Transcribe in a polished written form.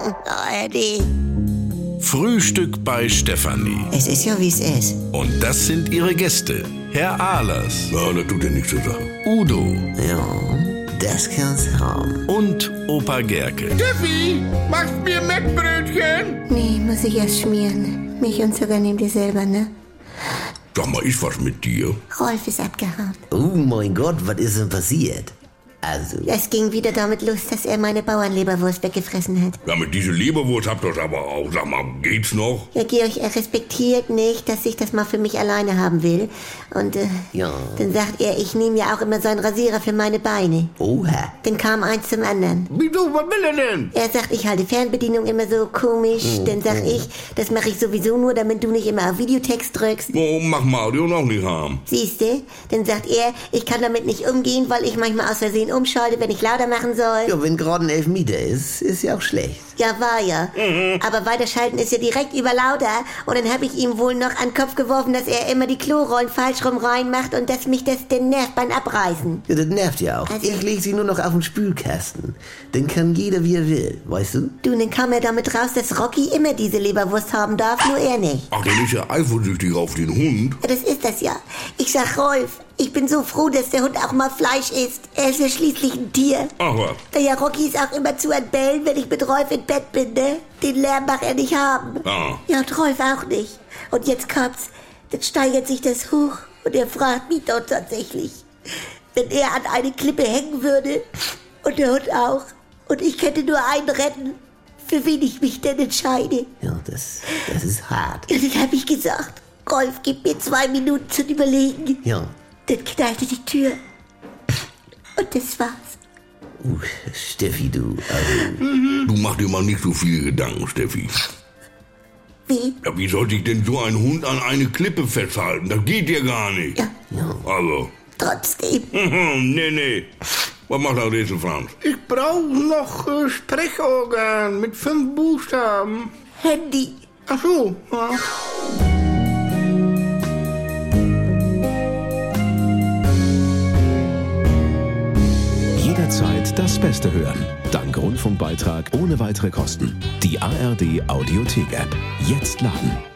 ARD. Frühstück bei Stefanie. Es ist ja, wie es ist. Und das sind ihre Gäste. Herr Ahlers. Ja, das tut ja nichts zur Sache. Udo. Ja, das kann's haben. Und Opa Gerke. Steffi, machst mir Mettbrötchen? Nee, muss ich erst schmieren. Milch und Zucker nehmt ihr selber, ne? Sag mal, ist was mit dir? Rolf ist abgehauen. Oh mein Gott, was ist denn passiert? Also, Es ging wieder damit los, dass er meine Bauernleberwurst weggefressen hat. Ja, mit dieser Leberwurst habt ihr das aber auch. Sag mal, geht's noch? Ja, Georg, er respektiert nicht, dass ich das mal für mich alleine haben will. Und ja. dann sagt er, ich nehme ja auch immer so einen Rasierer für meine Beine. Oha. Dann kam eins zum anderen. Wieso, was will er denn? Er sagt, ich halte Fernbedienung immer so komisch. Dann sag ich, das mache ich sowieso nur, damit du nicht immer auf Videotext drückst. Oh, mach Mario noch nicht haben. Siehste? Dann sagt er, ich kann damit nicht umgehen, weil ich manchmal aus Versehen umschalte, wenn ich lauter machen soll. Ja, wenn gerade ein Elfmeter ist ja auch schlecht. Ja, war ja. Aber weiterschalten ist ja direkt über lauter. Und dann habe ich ihm wohl noch an den Kopf geworfen, dass er immer die Klorollen falsch rum reinmacht und dass mich das den nervt beim Abreißen. Ja, das nervt ja auch. Also- Ich leg sie nur noch auf den Spülkasten. Dann kann jeder, wie er will, weißt du? Du, dann kam er damit raus, dass Rocky immer diese Leberwurst haben darf, nur er nicht. Ach, der ist ja eifersüchtig auf den Hund. Ja, das ist das ja. Ich sag, Rolf, ich bin so froh, dass der Hund auch mal Fleisch isst. Er ist ja schließlich ein Tier. Ach was. Ja, Rocky ist auch immer zu an Bällen, wenn ich mit Rolf im Bett bin, ne? Den Lärm mag er nicht haben. Ah. Ja, und Rolf auch nicht. Und jetzt kommt's. Dann steigert sich das hoch und er fragt mich dort tatsächlich, wenn er an eine Klippe hängen würde und der Hund auch und ich könnte nur einen retten, für wen ich mich denn entscheide. Ja, das ist hart. Und dann hab ich gesagt, Rolf, gib mir 2 Minuten zum Überlegen. Ja. Dann knallte die Tür. Und das war's. Steffi, du, Du mach dir mal nicht so viele Gedanken, Steffi. Wie? Ja, wie soll sich denn so ein Hund an eine Klippe festhalten? Das geht ja gar nicht. Ja, Also, trotzdem. nee. Was macht der Rätsel, Franz? Ich brauche noch Sprechorgan mit 5 Buchstaben. Handy. Ach so, ja. Jederzeit das Beste hören. Dank Rundfunkbeitrag ohne weitere Kosten. Die ARD Audiothek-App. Jetzt laden.